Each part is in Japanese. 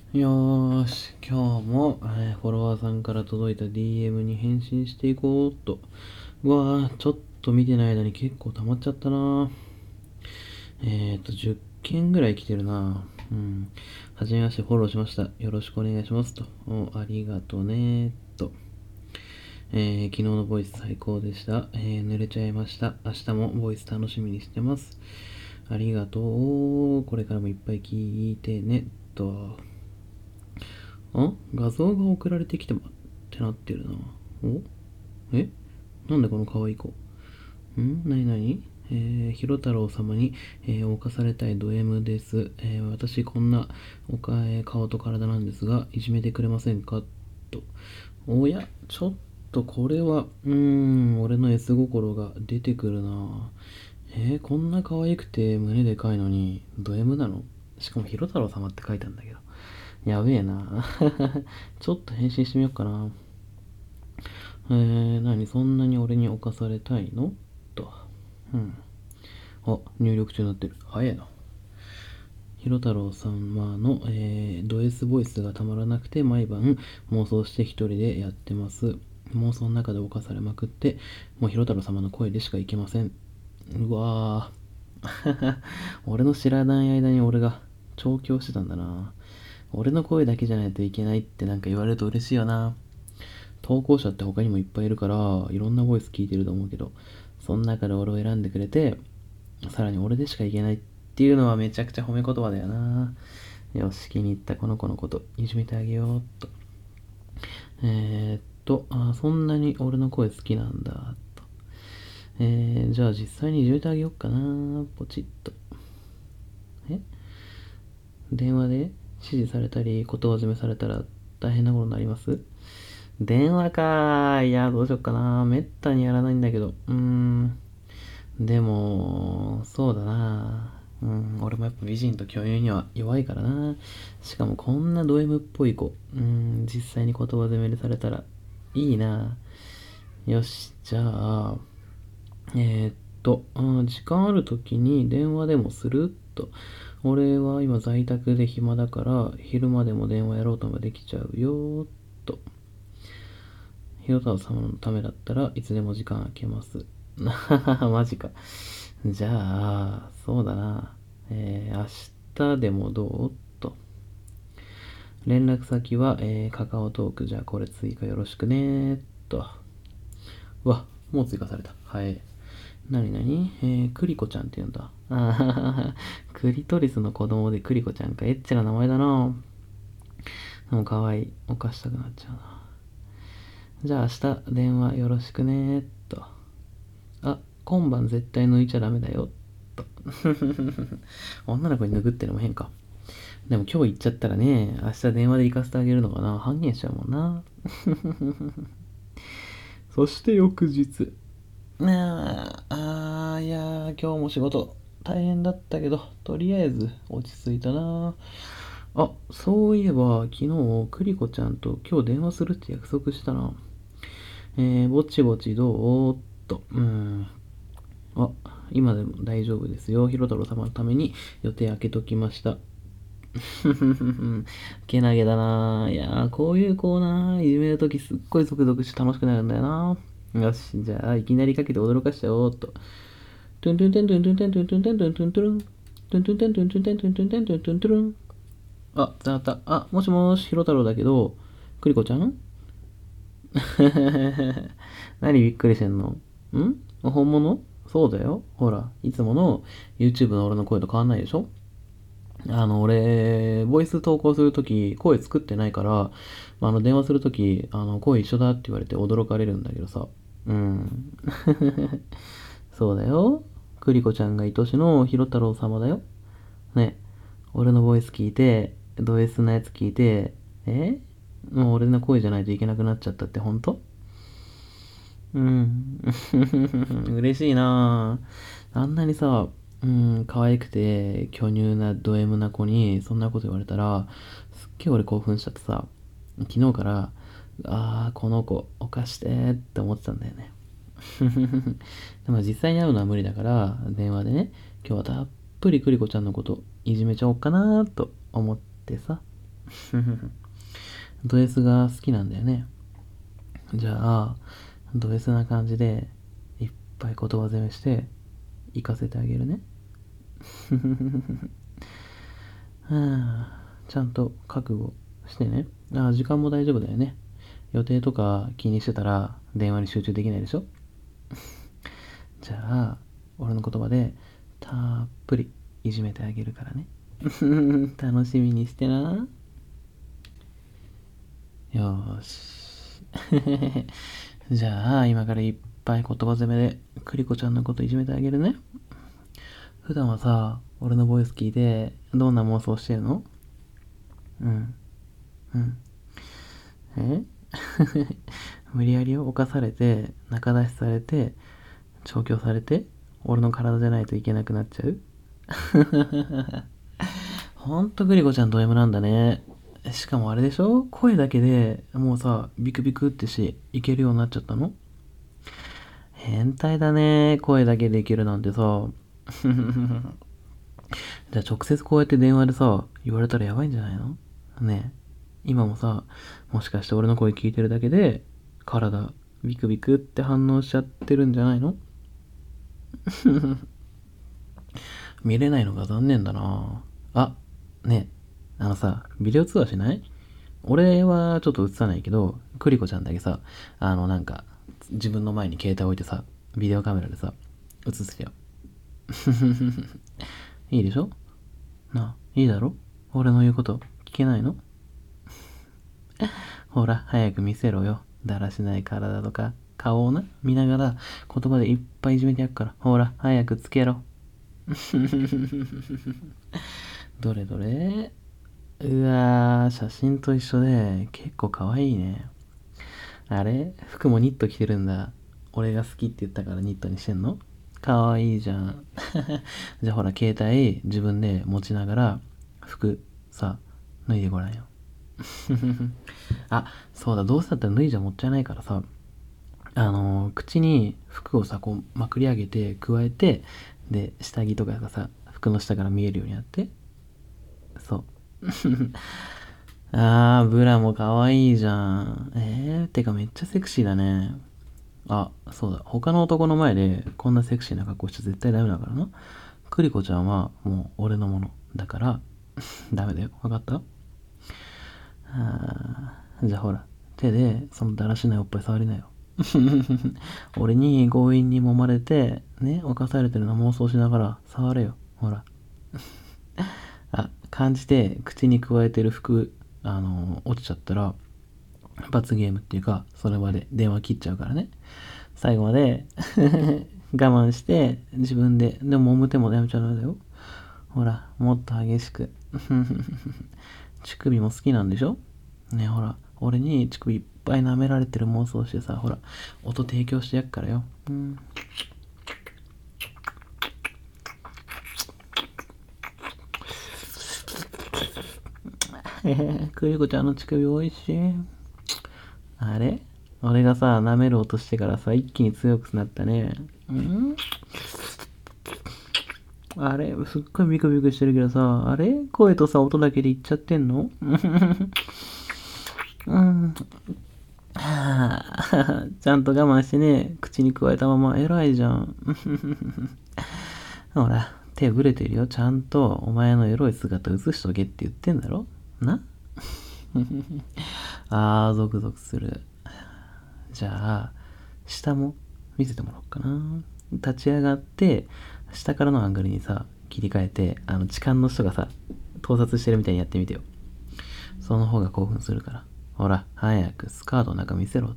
よーし、今日も、フォロワーさんから届いた DM に返信していこうっと。うわー、ちょっと見てない間に結構溜まっちゃったな。10件ぐらい来てるな。うん。はじめまして、フォローしました。よろしくお願いしますと。ありがとねと。昨日のボイス最高でした。濡れちゃいました。明日もボイス楽しみにしてます。ありがとう。これからもいっぱい聞いてねと。画像が送られてきてもってなってるな。おえなんでこの可愛い子なになに広太郎様に、侵されたいド M です。私こんな顔と体なんですが、いじめてくれませんかと。おや、ちょっとこれは、俺の S 心が出てくるな。こんな可愛くて胸でかいのに、ド M なの？しかも広太郎様って書いたんだけど。やべえな。ちょっと返信してみようかな。何そんなに俺に侵されたいのと。うん。入力中になってる。早いな。広太郎様の、ド S ボイスがたまらなくて毎晩妄想して一人でやってます。妄想の中で侵されまくって、もう広太郎様の声でしかいけません。うわぁ。俺の知らない間に俺が調教してたんだな。俺の声だけじゃないといけないってなんか言われると嬉しいよな。投稿者って他にもいっぱいいるから、いろんなボイス聞いてると思うけど、その中で俺を選んでくれて、さらに俺でしかいけないっていうのはめちゃくちゃ褒め言葉だよな。よし、気に入ったこの子のこと、いじめてあげようっと。そんなに俺の声好きなんだ、と。じゃあ実際にいじめてあげようかな、ポチッと。え電話で指示されたり、言葉詰めされたら大変なことになります？電話かー。いや、どうしよっかな。めったにやらないんだけど。でも、そうだな。俺もやっぱ美人と共有には弱いからな。しかもこんなド M っぽい子。実際に言葉詰めでされたらいいな。よし、じゃあ、時間ある時に電話でもすると。俺は今在宅で暇だから、昼間でも電話やろうともできちゃうよ、と。広太様のためだったらいつでも時間空けます。マジか。じゃあ、そうだな。明日でもどうと。連絡先は、カカオトークじゃあこれ追加よろしくねと。うわ、もう追加された。はい。なになにクリコちゃんって言うんだ。クリトリスの子供でクリコちゃんか。エッチな名前だな。でも可愛い。犯したくなっちゃうな。じゃあ明日電話よろしくねと。今晩絶対抜いちゃダメだよと。女の子に脱ぐってのも変か。でも今日行っちゃったらね、明日電話で行かせてあげるのかな。半減しちゃうもんな。そして翌日。いやー、今日も仕事大変だったけど、とりあえず落ち着いたな。そういえば、昨日、クリコちゃんと今日電話するって約束したな。ぼちぼちどうっと。あ、今でも大丈夫ですよ。広太郎様のために予定開けときました。けなげだな。いやー、こういうコーナー、いじめるときすっごいゾクゾクして楽しくなるんだよな。よし、じゃあ、いきなりかけて驚かしちゃおうっと。トゥントゥンテントゥントゥンテントゥントゥンテントゥントゥントゥルン。トゥントゥンテントゥントゥンテントゥントゥンテントゥントゥントゥルン。つながった。もしもし、広太郎だけど、クリコちゃん何びっくりしてんの？本物？そうだよ。ほら、いつもの YouTube の俺の声と変わんないでしょ？俺、ボイス投稿するとき、声作ってないから、電話するとき、声一緒だって言われて驚かれるんだけどさ。うん。そうだよ。クリコちゃんが愛しの広太郎様だよ。ね。俺のボイス聞いて、ド S なやつ聞いて、もう俺の声じゃないといけなくなっちゃったって本当？うん。嬉しいなぁ。あんなにさ、可愛くて巨乳なド M な子にそんなこと言われたら、すっげえ俺興奮しちゃってさ、昨日から、この子、犯してって思ってたんだよね。でも実際に会うのは無理だから、電話でね、今日はたっぷりクリコちゃんのこといじめちゃおっかなと思ってさ。 ド S が好きなんだよね。じゃあ、ド S な感じで、いっぱい言葉攻めして、行かせてあげるね。ちゃんと覚悟してね。時間も大丈夫だよね。予定とか気にしてたら電話に集中できないでしょ。じゃあ、俺の言葉でたっぷりいじめてあげるからね。楽しみにしてな。よーし。じゃあ、今からいっぱい言葉攻めでクリコちゃんのこといじめてあげるね。普段はさ、俺のボイス聞いてどんな妄想してるの？うん。うん。え無理やり犯されて、仲出しされて、調教されて、俺の体じゃないといけなくなっちゃう。ほんとグリコちゃんド M なんだね。しかもあれでしょ、声だけでもうさ、ビクビクってし、いけるようになっちゃったの？変態だね。声だけでいけるなんてさ。じゃあ直接こうやって電話でさ、言われたらやばいんじゃないの？ねえ。今もさ、もしかして俺の声聞いてるだけで、体、ビクビクって反応しちゃってるんじゃないの？見れないのが残念だな。ねえ。ビデオ通話しない？俺はちょっと映さないけど、クリコちゃんだけさ、自分の前に携帯置いてさ、ビデオカメラでさ、映してよ。いいでしょ？なあ、いいだろ？俺の言うこと聞けないの？ほら、早く見せろよ。だらしない体とか、顔をな、見ながら言葉でいっぱいいじめてやっから。ほら、早くつけろ。どれどれ？うわー、写真と一緒で結構可愛いね。あれ？服もニット着てるんだ。俺が好きって言ったからニットにしてんの？可愛いじゃん。じゃあほら、携帯自分で持ちながら服さ、脱いでごらんよ。そうだ、どうせだったら脱いじゃもったいないからさ、口に服をさ、こうまくり上げて加えて、で下着とかがさ、服の下から見えるようにやって。そう。ブラも可愛いじゃん。てかめっちゃセクシーだね。そうだ、他の男の前でこんなセクシーな格好しちゃ絶対ダメだからな。クリコちゃんはもう俺のものだからダメだよ。わかった？じゃあほら、手でそのだらしないおっぱい触りなよ。俺に強引に揉まれて、ね、犯されてるの妄想しながら触れよ。ほら。感じて口に加えてる服、落ちちゃったら、罰ゲームっていうか、その場で電話切っちゃうからね。最後まで我慢して、自分で、でも揉む手もやめちゃダメだよ。ほら、もっと激しく。乳首も好きなんでしょ？ねえほら、俺に乳首いっぱい舐められてる妄想してさ、ほら、音提供してやっからよ。クリコちゃんの乳首おいしい。あれ？俺がさ、舐める音してからさ、一気に強くなったね。あれすっごいビクビクしてるけどさ、あれ声とさ、音だけで言っちゃってんの？ちゃんと我慢してね、口に加えたまま偉いじゃん。ほら、手ぶれてるよ。ちゃんとお前のエロい姿映しとけって言ってんだろ？な？ゾクゾクする。じゃあ、下も見せてもらおうかな。立ち上がって、下からのアングルにさ、切り替えて、痴漢の人がさ、盗撮してるみたいにやってみてよ。その方が興奮するから。ほら、早くスカートの中見せろって。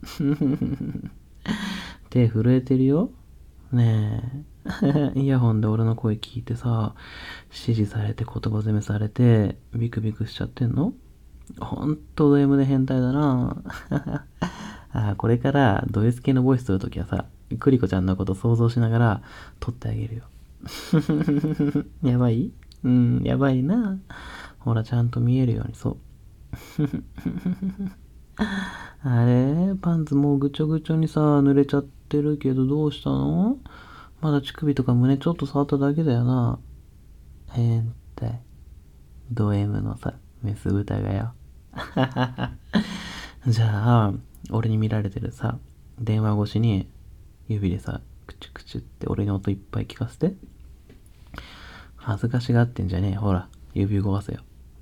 手震えてるよ。ねえ。イヤホンで俺の声聞いてさ、指示されて言葉攻めされて、ビクビクしちゃってんの？ほんとド M で変態だな。これからド S 系のボイス取るときはさ、クリコちゃんのこと想像しながら撮ってあげるよ。やばい？やばいな。ほら、ちゃんと見えるように、そう。あれパンツもうぐちょぐちょにさ、濡れちゃってるけどどうしたの？まだ乳首とか胸ちょっと触っただけだよな。変態。ド M のさ、 メス豚がよ。じゃあ、俺に見られてるさ、電話越しに指でさ、クチュクチュって俺に音いっぱい聞かせて。恥ずかしがってんじゃねえ。ほら、指動かせよ。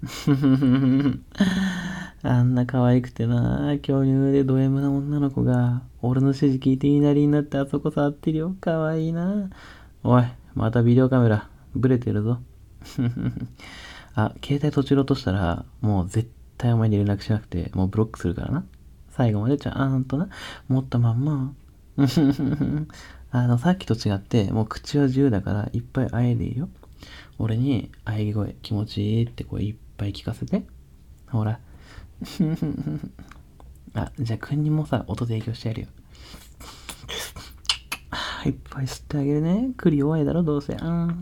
あんな可愛くてな、巨乳でド M な女の子が、俺の指示聞いて言いなりになってあそこ触ってるよ。可愛いな。おい、またビデオカメラ、ブレてるぞ。あ、携帯途中で落としたら、もう絶対お前に連絡しなくて、もうブロックするからな。最後までちゃんとな、持ったまんま。さっきと違って、もう口は自由だから、いっぱいあえでいいよ。俺に、喘ぎ声、気持ちいいって声いっぱい聞かせて。ほら。あ、じゃあ、くんにもさ、音提供してやるよ。いっぱい吸ってあげるね。栗弱いだろ、どうせ。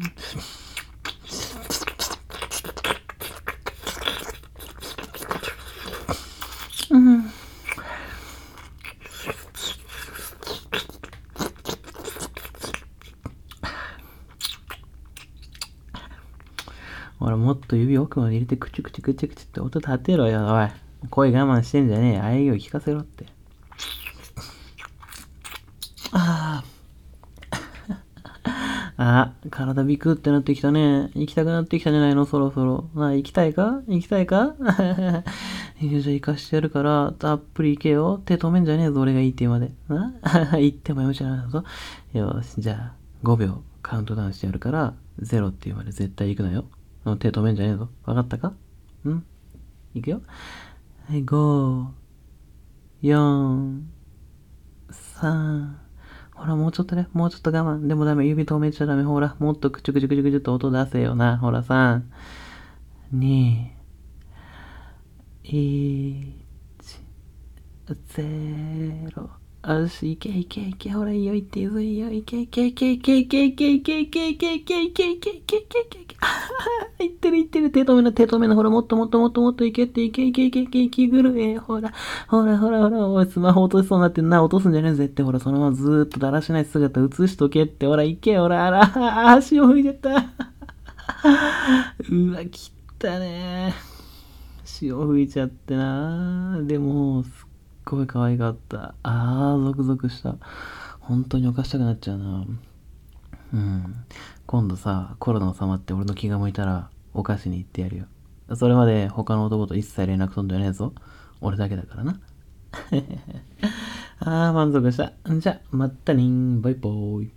ほら、もっと指奥まで入れて、クチュクチュクチュクチュって音立てろよ、おい。声我慢してんじゃねえ。あえぎを聞かせろって。体ビクってなってきたね。行きたくなってきたんじゃないの、そろそろ。行きたいかじゃあ行かしてやるから、たっぷり行けよ。手止めんじゃねえぞ、俺がいいって言うまで。行ってもやめちゃうぞ。よし、じゃあ、5秒カウントダウンしてやるから、0って言うまで絶対行くなよ。手止めんじゃねえぞ。わかったか行くよ。はい、5、4、3、ほら、もうちょっとね。もうちょっと我慢。でもダメ。指止めちゃダメ。ほら、もっとクチュクチュクチュクチュと音出せよな。ほら、3、2、1、0。よし、いけいけいけ。ほら、いいよ、いっていいぞ、いいよ。いけいけいけいけいけいけいけいけいけいけいけいけいけいけいけいけいけ。いってるいってる。手止めな、手止めな。ほら、もっともっともっともっといけって、いけいけいけいけいけぐる。ほら、ほらほらほら、おい、スマホ落としそうになってんな。落とすんじゃねえぜって。ほら、そのままずーっとだらしない姿映しとけって。ほら、いけ、ほら、あら、足を拭いちゃった。うわ、切ったね。潮吹いちゃってな。でも、すっごい可愛かった。ゾクゾクした。本当に犯したくなっちゃうな。今度さ、コロナ収まって俺の気が向いたら、お菓子に行ってやるよ。それまで他の男と一切連絡取んじゃねえぞ。俺だけだからな。満足した。じゃ、まったねー。バイバーイ。